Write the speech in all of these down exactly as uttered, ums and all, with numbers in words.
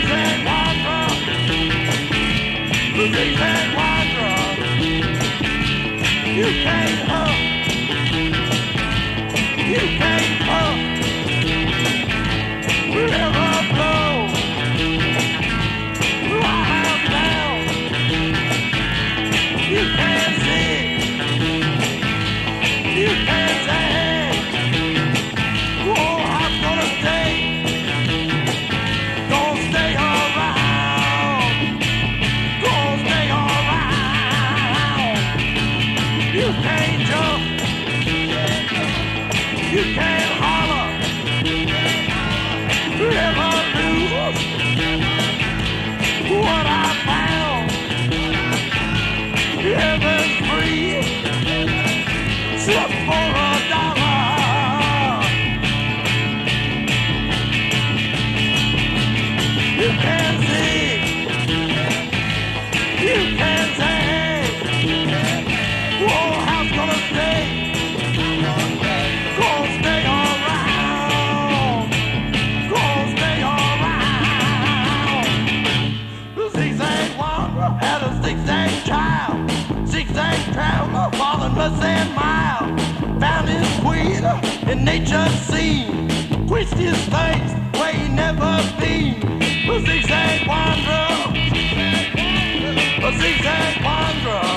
zigzag wanderer, the zigzag wanderer. You can't hunt, you can't hunt. River flow, right down. You can't see, you can't say. Oh, I'm gonna stay, gonna stay around, gonna stay around. You can't jump, you can't holler, never lose what I found. Heaven's free, just for a dollar. You can't see, you can't say. Whoa, house gonna stay, gonna stay around, gonna stay around. The zigzag wanderer had a zigzag child, zigzag traveler, falling percent mile. Found his queen in nature's scene, quenched his thirst where he never been. A zigzag wanderer, a zigzag wanderer.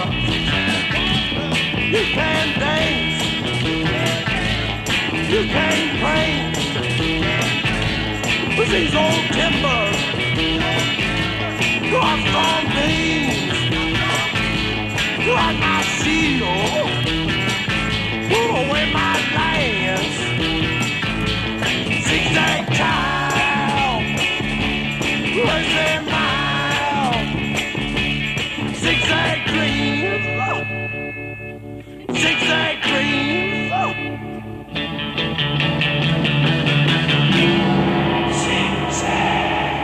You can't dance, you can't praise. With these old timbers, got strong beams, like my shield, put away my lance. Zigzag child, lazy mile, zigzag dreams, zigzag dreams, zigzag.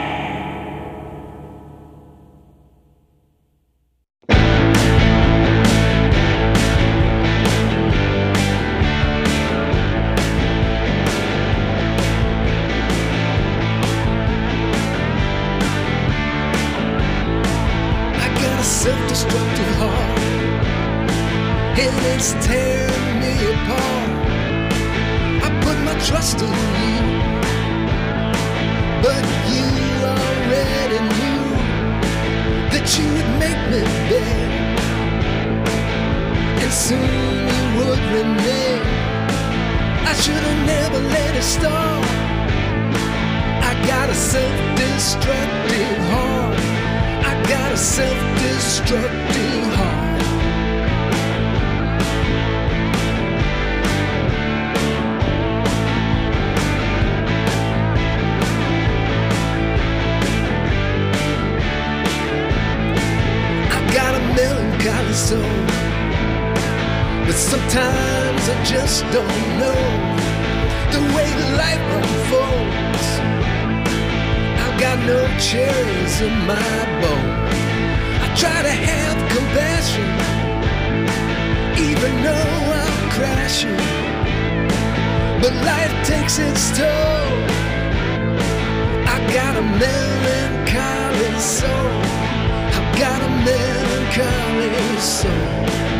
Self-destructive heart, and it's tearing me apart. I put my trust in you, but you already knew that you would make me beg, and soon you would renege. I should have never let it start. I got a self-destructive heart, I got a self-destructive heart. I got a melancholy soul, but sometimes I just don't know the way life unfolds. I've got no cherries in my bowl. I try to have compassion, even though I'm crashing, but life takes its toll. I got a melancholy soul, I've got a melancholy soul.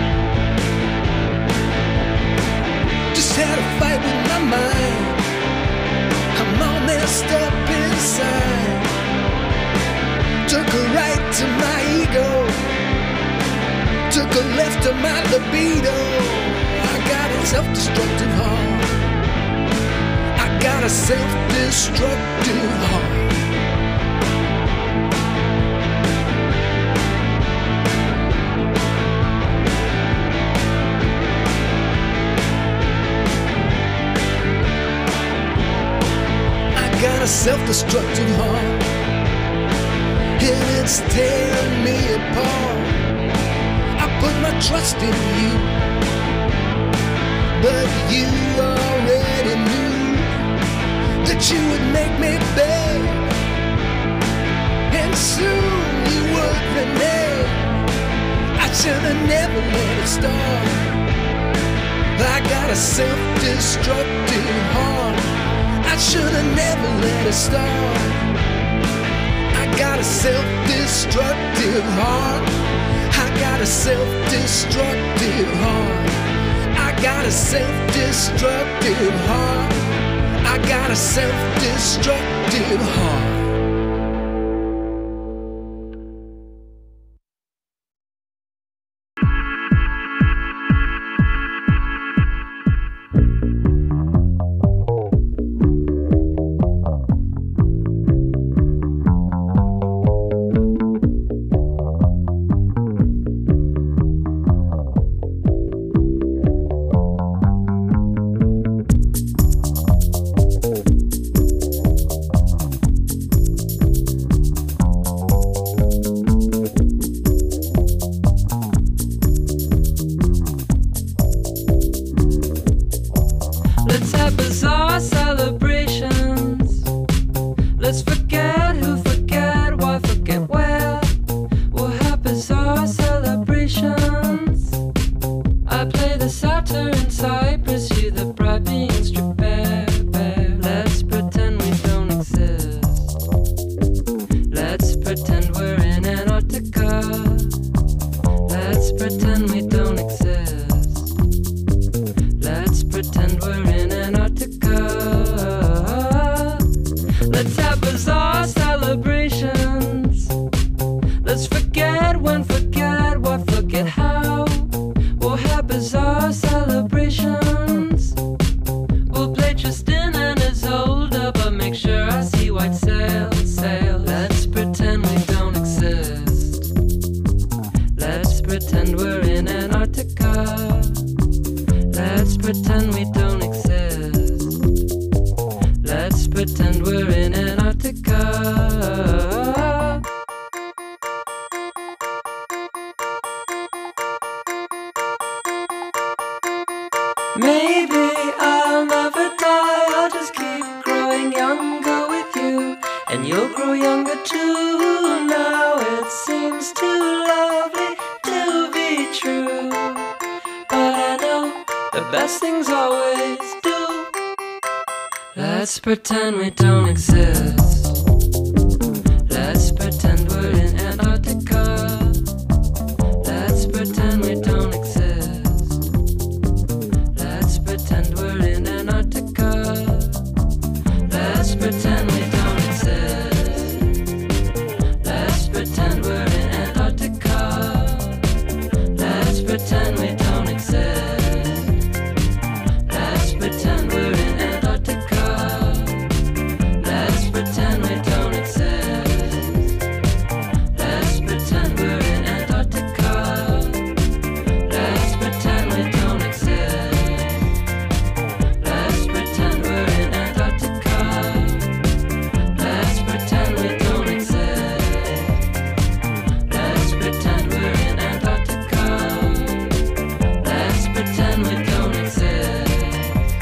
Just had a fight with my mind, I'm all messed up inside. Took a right to my ego, took a left to my libido. I got a self-destructive heart, I got a self-destructive heart. I got a self-destructive heart, and it's tearing me apart. I put my trust in you, but you already knew that you would make me beg, and soon you would renege. I should have never let it start. I got a self-destructive heart, I should have never let it start. I self-destructive heart. I got a self-destructive heart. I got a self-destructive heart. I got a self-destructive heart. Pretend we don't exist. Let's pretend we're in Antarctica. Let's pretend we don't exist. Let's pretend we're in Antarctica. Let's pretend we don't exist. Let's pretend we're in Antarctica. Let's pretend we don't exist. Let's pretend we're in Antarctica. Let's pretend we don't exist. Let's pretend we're in Antarctica. Let's pretend we don't exist. Let's pretend we're in Antarctica. Let's pretend we don't exist. Let's pretend we're in Antarctica. Let's pretend we don't exist.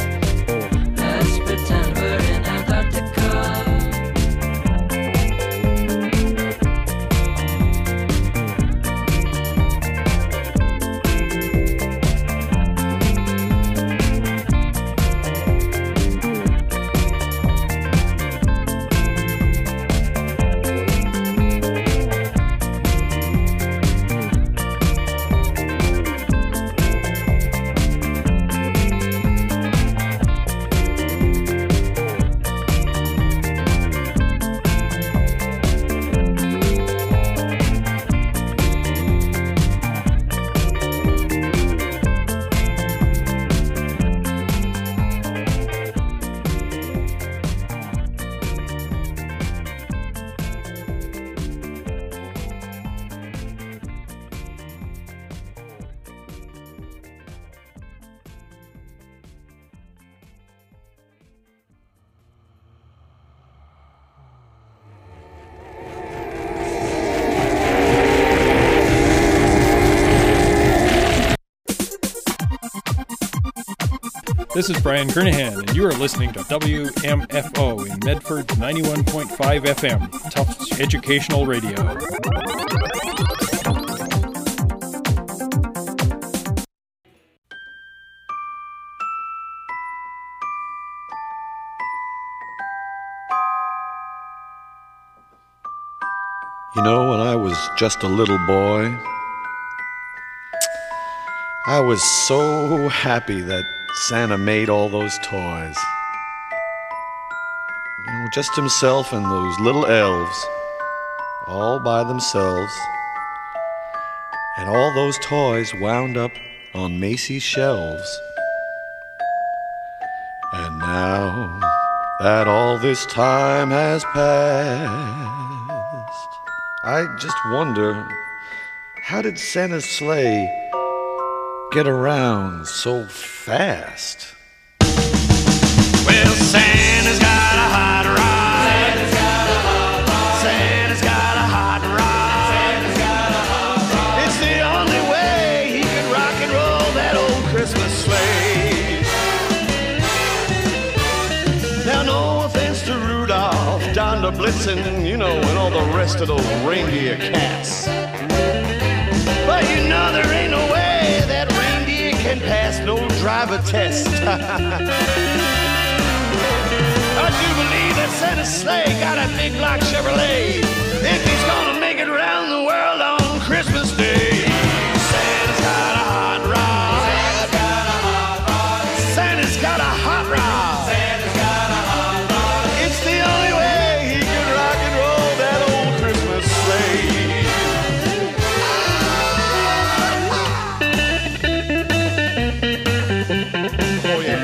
Let's pretend we're in Antarctica. This is Brian Kernahan, and you are listening to W M F O in Medford's ninety-one point five F M, Tufts Educational Radio. You know, when I was just a little boy, I was so happy that Santa made all those toys. You know, just himself and those little elves, all by themselves. And all those toys wound up on Macy's shelves. And now that all this time has passed, I just wonder, how did Santa's sleigh get around so fast? Well, Santa's got a hot rod. Santa's got a hot rod. Santa's got a hot rod. Santa's got a hot rod. It's the only way he can rock and roll that old Christmas sleigh. Now, no offense to Rudolph, Donner, Blitzen, you know, and all the rest of those reindeer cats, but you know there ain't no way that reindeer can pass no driver test. I do believe that Santa's sleigh got a big block Chevrolet if he's gonna make it around the world on Christmas Day. Santa's got a hot rod. Santa's got a hot rod. Santa's got a hot rod. Santa's got a hot rod. It's the only way he can rock and roll that old Christmas sleigh. Oh yeah.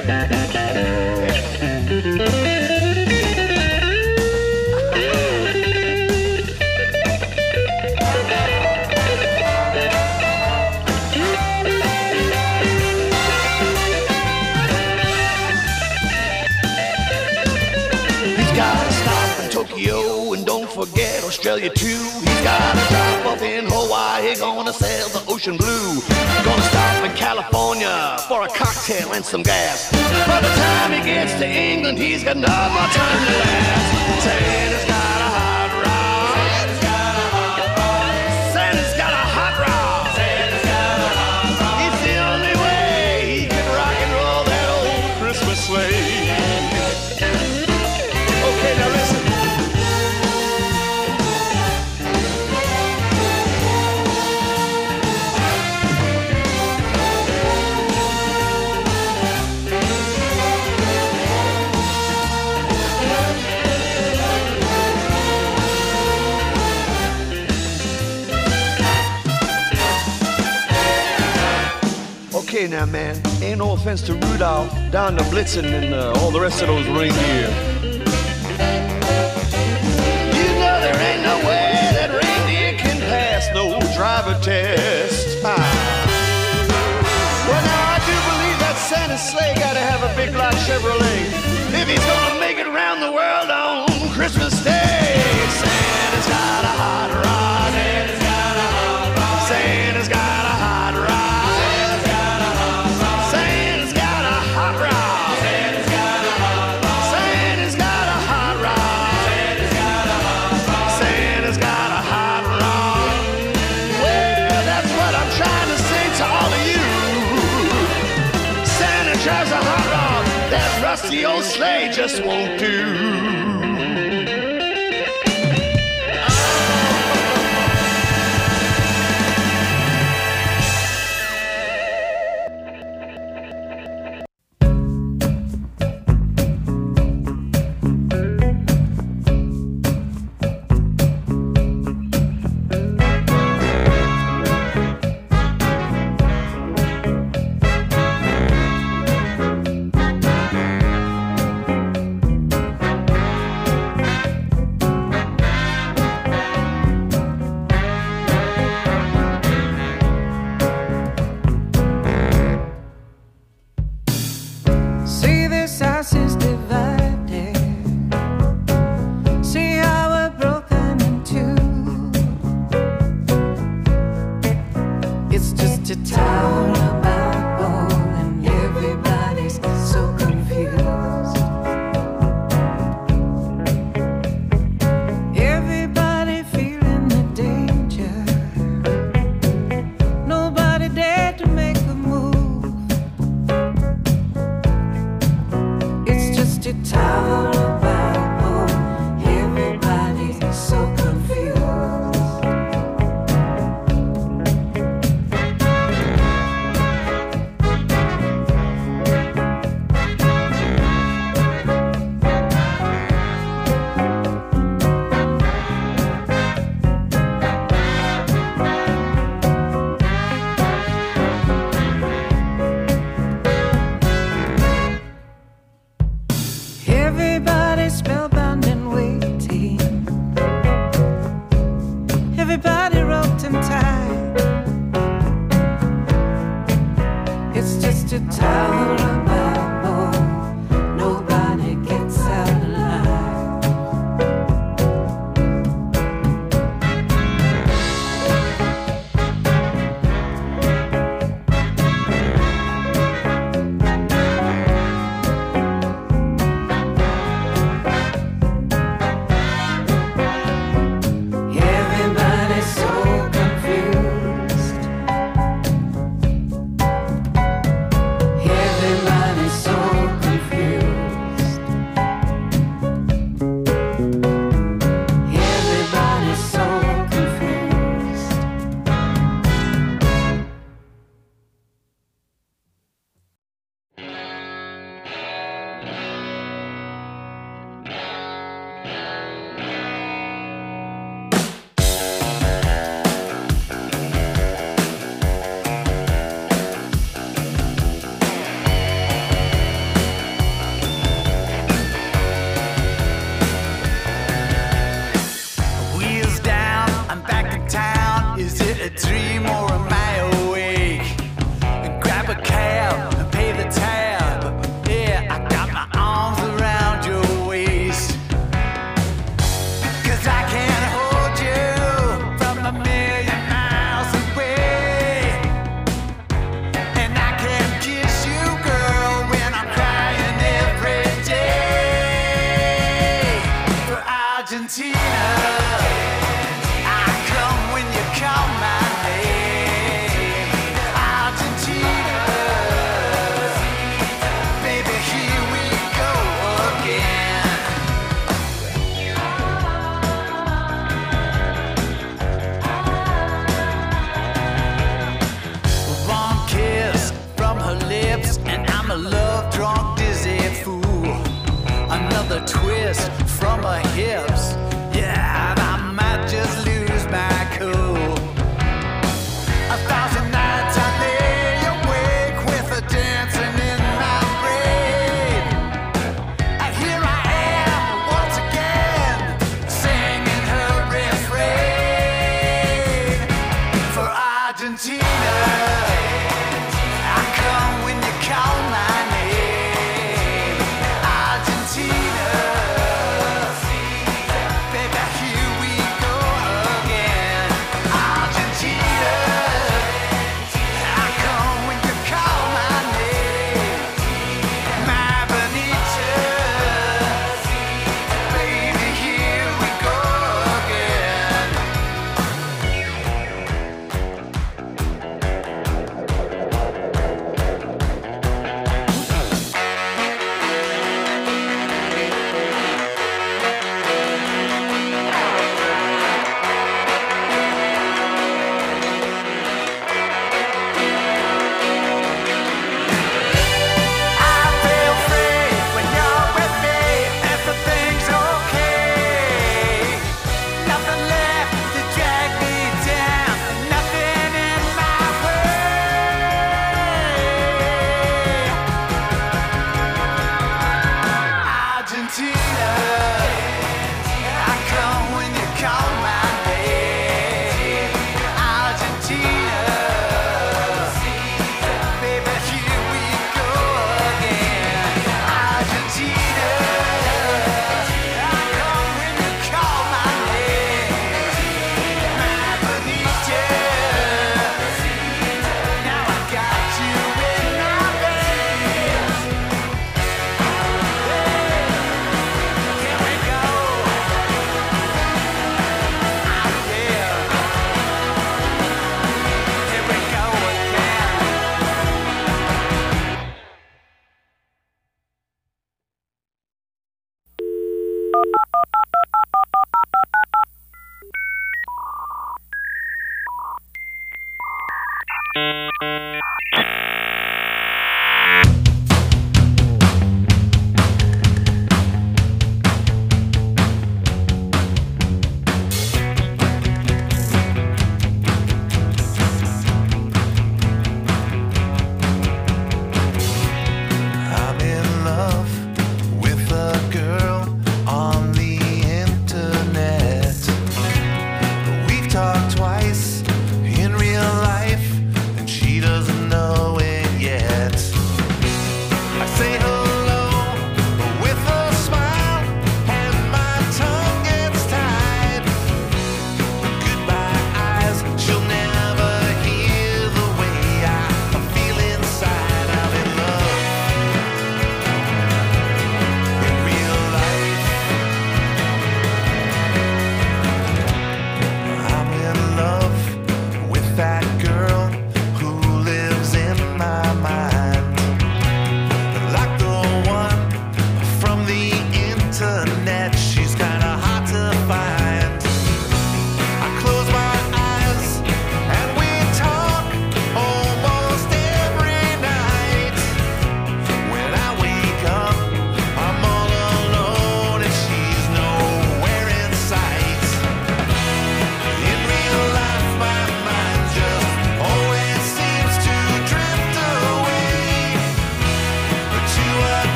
Tokyo, and don't forget Australia too. He's got a drop off in Hawaii, gonna sail the ocean blue. Gonna stop in California for a cocktail and some gas. By the time he gets to England, he's got no more time to last. Santa's got a hot rod. Santa's got a hot rod. Santa's got a hot rod. Santa's got a hot rod. It's the only way he can rock and roll that old Christmas sleigh. Okay, now listen. Okay now, man, ain't no offense to Rudolph, Donner, Blitzen, and uh, all the rest of those reindeer. You know there ain't no way that reindeer can pass no driver test. Ah. Well, now I do believe that Santa's sleigh gotta have a big block Chevrolet if he's gonna make it around the world on Christmas Day. Santa's got a hot rod. Santa's got a hot rod. Santa's got a hot rod. The old sleigh just won't do.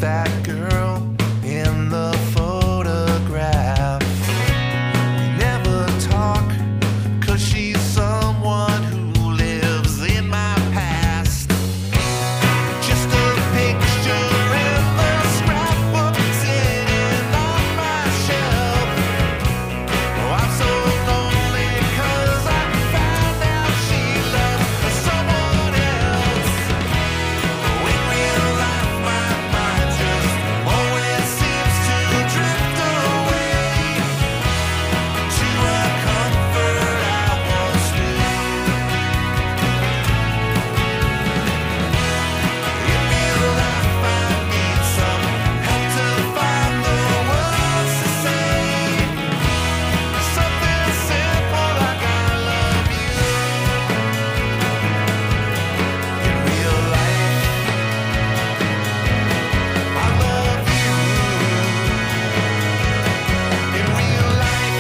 that girl in the photograph. We never talk, 'cause she's someone who lives in my past. Just a picture in the scrapbook sitting on my shelf. Oh, I'm so lonely 'cause I found out she loves someone else. Oh, in real life, my mind just always seems to drift away to a comfort I once knew. In real life, I need some help to find the words to say. Something simple like I love you. In real life, I love you. In real life,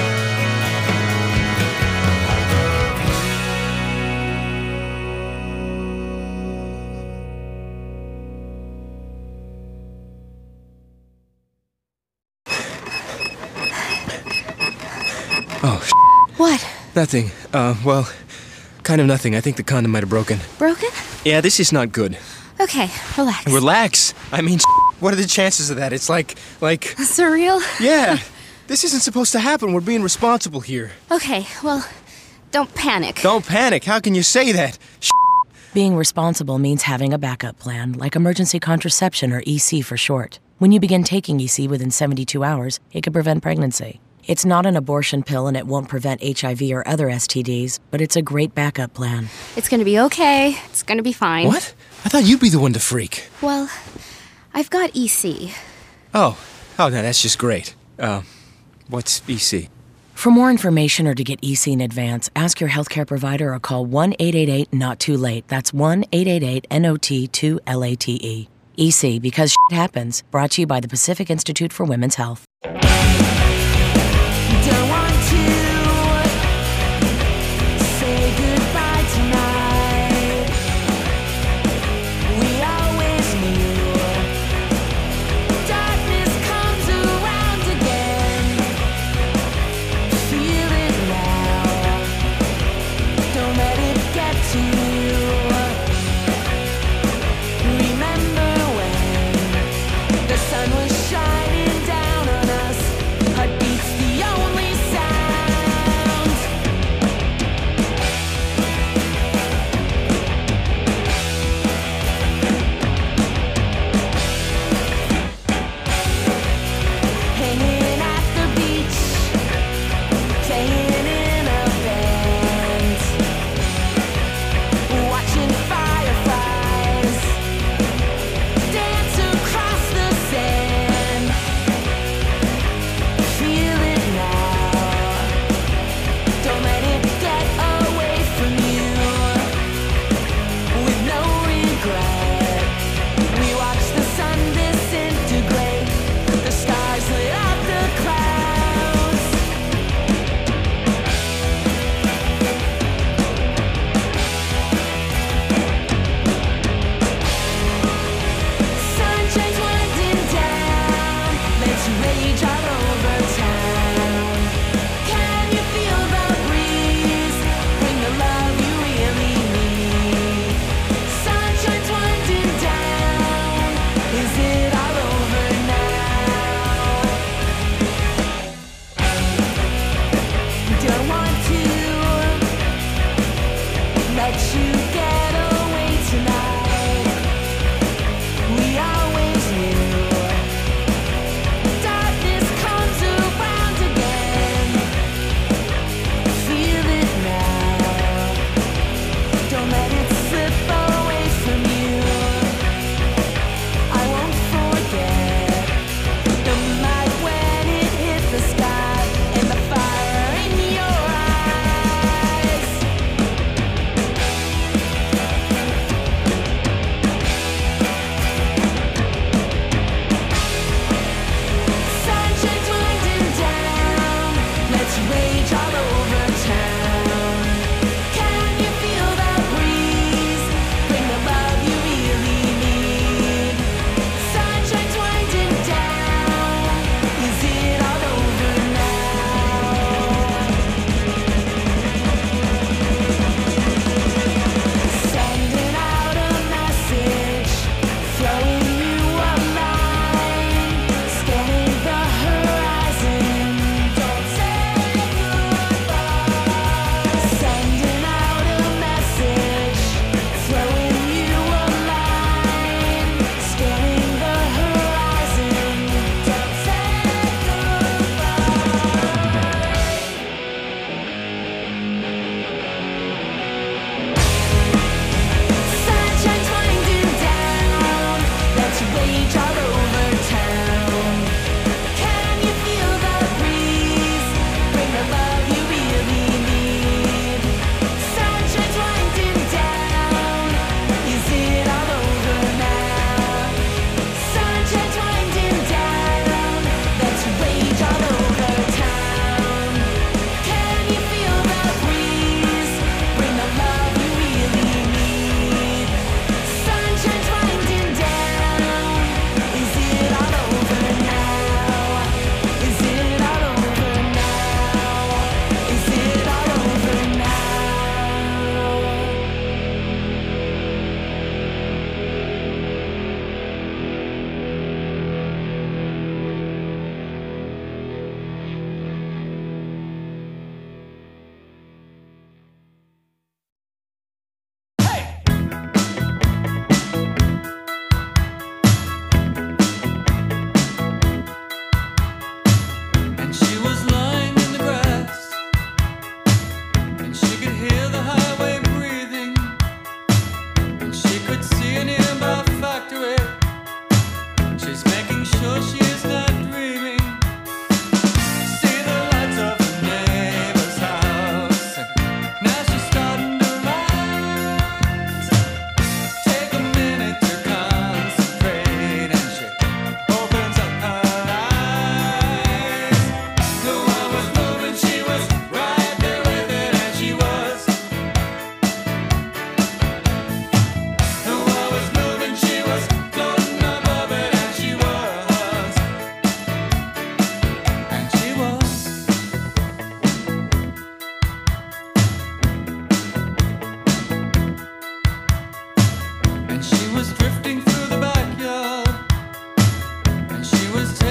Oh, sh- What? nothing. Uh, well, kind of nothing. I think the condom might have broken. Broken? Yeah, this is not good. Okay, relax. Relax. I mean, sh- what are the chances of that? It's like, like, Surreal? yeah. This isn't supposed to happen. We're being responsible here. Okay, well, don't panic. Don't panic. How can you say that? Sh- Being responsible means having a backup plan, like emergency contraception or E C for short. When you begin taking E C within seventy-two hours, it can prevent pregnancy. It's not an abortion pill and it won't prevent H I V or other S T Ds, but it's a great backup plan. It's gonna be okay. It's gonna be fine. What? I thought you'd be the one to freak. Well, I've got E C. Oh. Oh, no, that's just great. Uh, what's E C? For more information or to get E C in advance, ask your healthcare provider or call one eight eight eight not too late. That's one eight eight eight N O T two L A T E. E C, because shit happens. Brought to you by the Pacific Institute for Women's Health. Don't want to say goodbye tonight. We always knew darkness comes around again. Feel it now. Don't let it get to you. Remember when the sun was shining down on us? Heartbeats the only sound. Hanging at the beach, playing in a band, watching fireflies dance across the sand.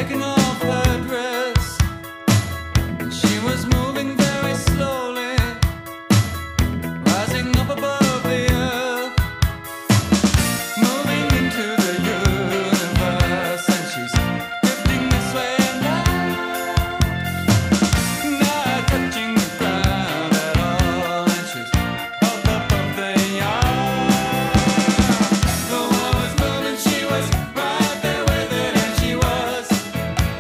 taking off her dress, and she was moving very slowly, rising up above the earth, moving into the universe, and she's drifting this way and out, not touching the ground at all, and she's up above the yard. The one was moving, she was right there with it, and she was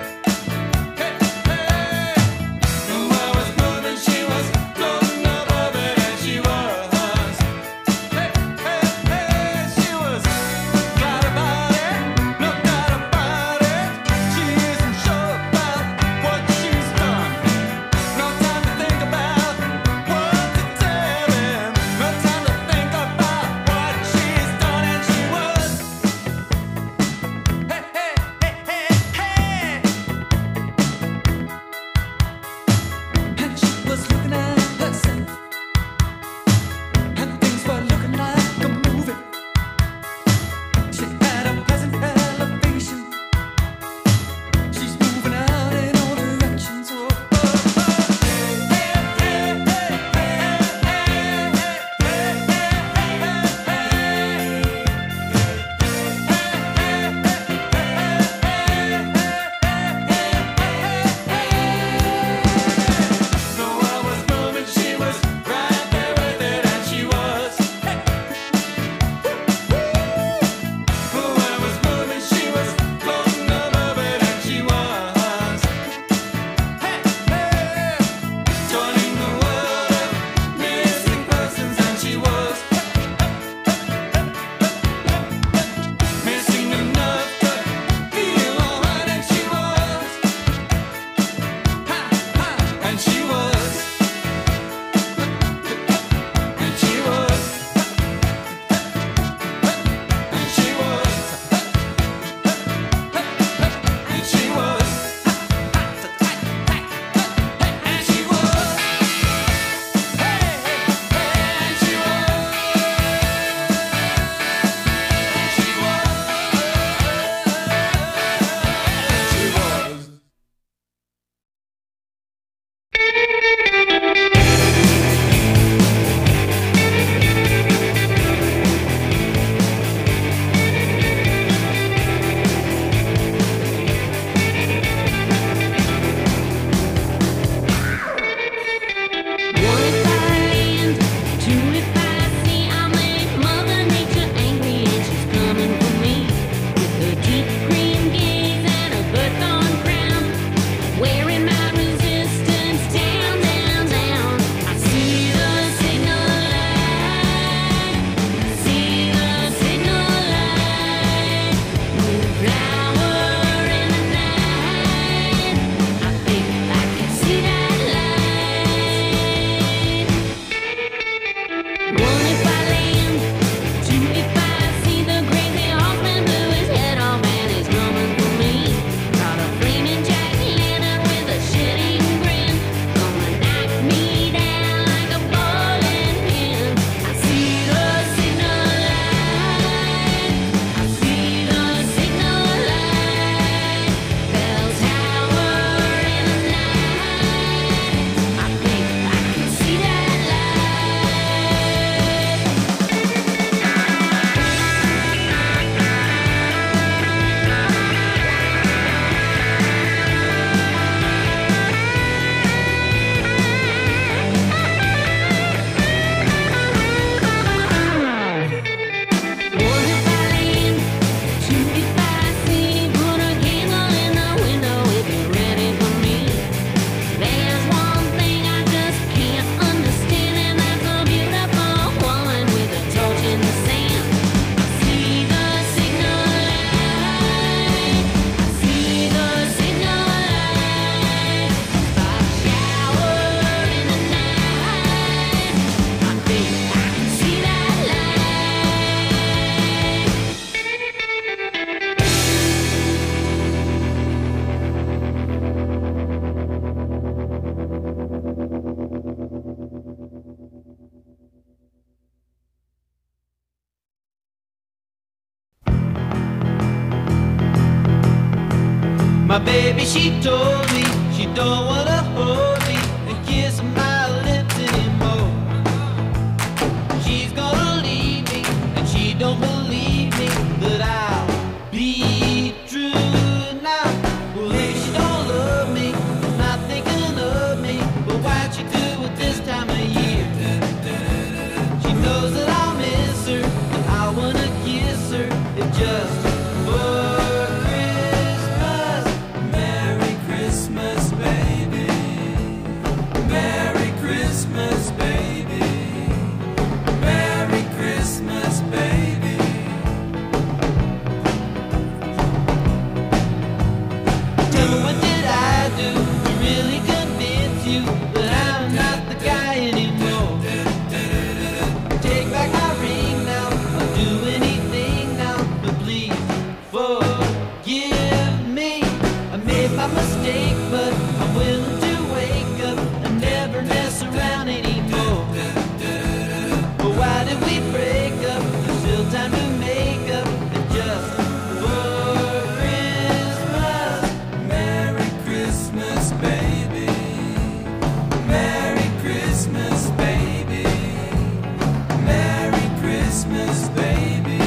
My baby, she told me she don't wanna hold me and kiss my lips anymore. She's gonna leave me and she don't believe me that I'll be true now. Well, if she don't love me, not thinking of me, but why'd she do it this time of year? She knows that I'll miss her and I wanna kiss her if just for Christmas. Merry Christmas, baby. Merry Christmas, baby. Merry Christmas, baby. Tell me, what did I do to really convince you that I'm not the guy anymore? Take back my ring now, I'll do anything now, but please forgive me. I made my mistake, but I'm willing to wake up and never mess around anymore. But why did we break up? There's still time to make up, and just for Christmas. Merry Christmas, baby. Merry Christmas, baby. Merry Christmas, baby.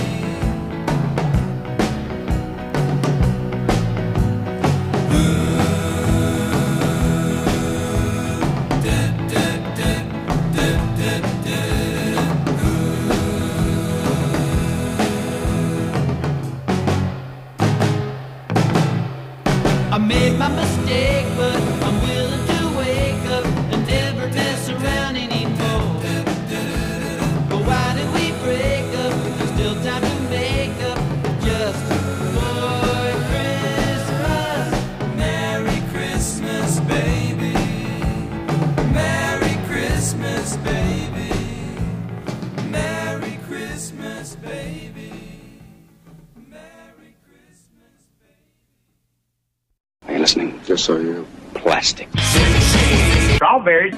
I made my mistake, but I'm willing to wake up and never mess around anymore. But why did we break up? There's still time to make up, just for Christmas. Merry Christmas, baby. Merry Christmas, baby. Merry Christmas, baby. Merry Christmas, baby. Are you listening? Yes, I am. Plastic. Strawberries.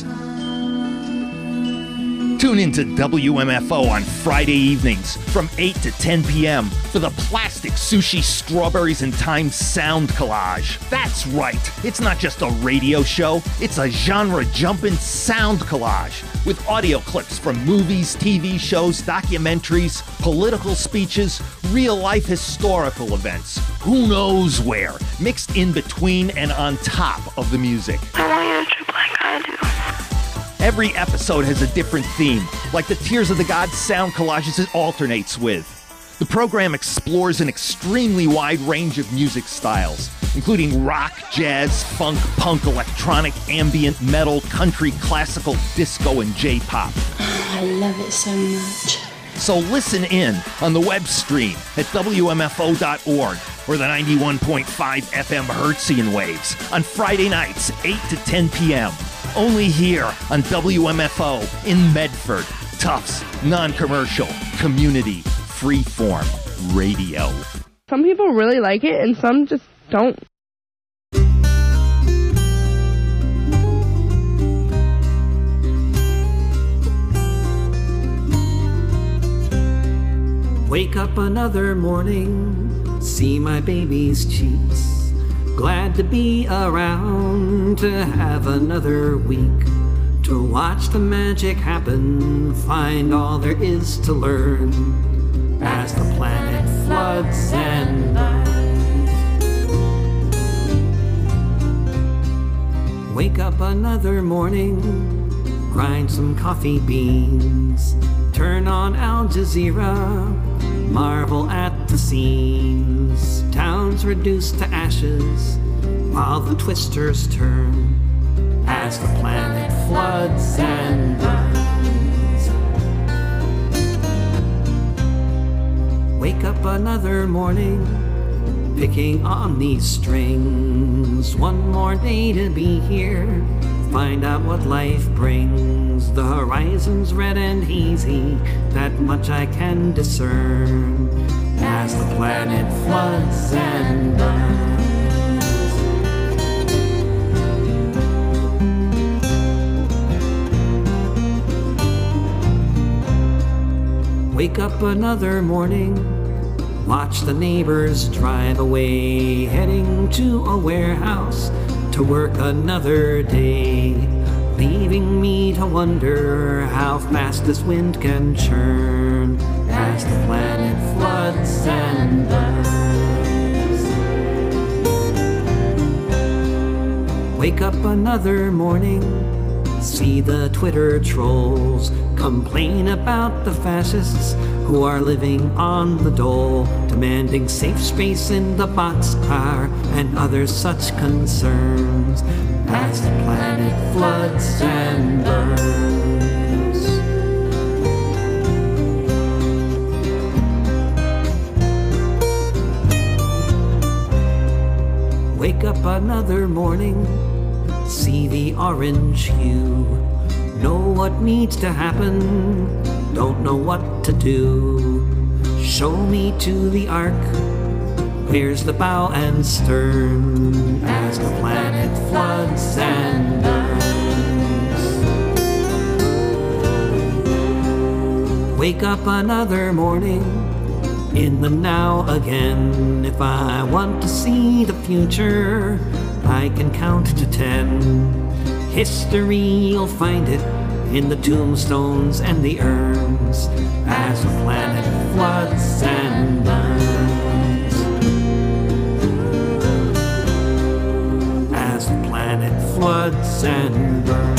Tune into W M F O on Friday evenings from eight to ten p.m. for the Plastic Sushi Strawberries and Time Sound Collage. That's right, it's not just a radio show, it's a genre-jumping sound collage with audio clips from movies, T V shows, documentaries, political speeches, real-life historical events, who knows where, mixed in between and on top of the music. I want you to trip like I do. Every episode has a different theme, like the Tears of the Gods sound collages it alternates with. The program explores an extremely wide range of music styles, including rock, jazz, funk, punk, electronic, ambient, metal, country, classical, disco, and J-pop. I love it so much. So listen in on the web stream at W M F O dot org or the ninety-one point five F M Hertzian waves on Friday nights, eight to ten p.m. Only here on W M F O in Medford. Tufts, non-commercial, community, freeform radio. Some people really like it and some just don't. Wake up another morning, see my baby's cheeks. Glad to be around to have another week. To watch the magic happen, find all there is to learn. As the planet floods and burns. Wake up another morning, grind some coffee beans. Turn on Al Jazeera, marvel at the scenes. Towns reduced to ashes while the twisters turn. As the planet floods and burns. Wake up another morning, picking on these strings. One more day to be here, find out what life brings. The horizon's red and hazy, that much I can discern. As the planet floods and burns. Wake up another morning, Watch the neighbors drive away, heading to a warehouse to work another day, leaving me to wonder how fast this wind can churn as the planet floods and burns. Wake up another morning, see the Twitter trolls complain about the fascists who are living on the dole, demanding safe space in the boxcar and other such concerns as the planet floods and burns. Wake up another morning, see the orange hue, know what needs to happen, don't know what to do. Show me to the ark, where's the bow and stern as the planet floods and burns. Wake up another morning, in the now again. If I want to see the future, I can count to ten. History, you'll find it in the tombstones and the urns as the planet floods and burns. As the planet floods and burns.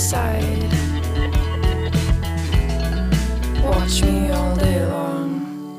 Watch me all day long.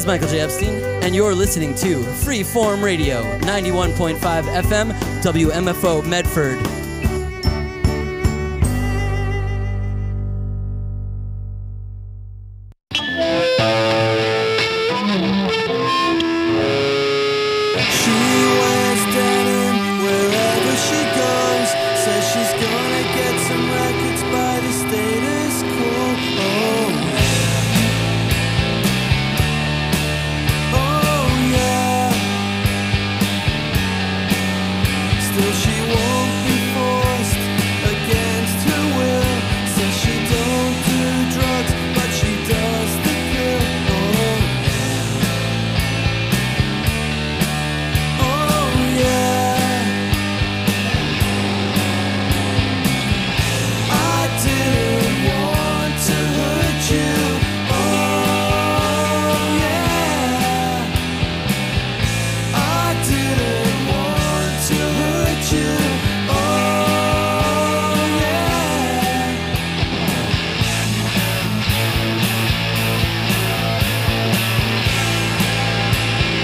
is Michael J. Epstein, and you're listening to Freeform Radio, ninety-one point five F M, W M F O Medford. She wears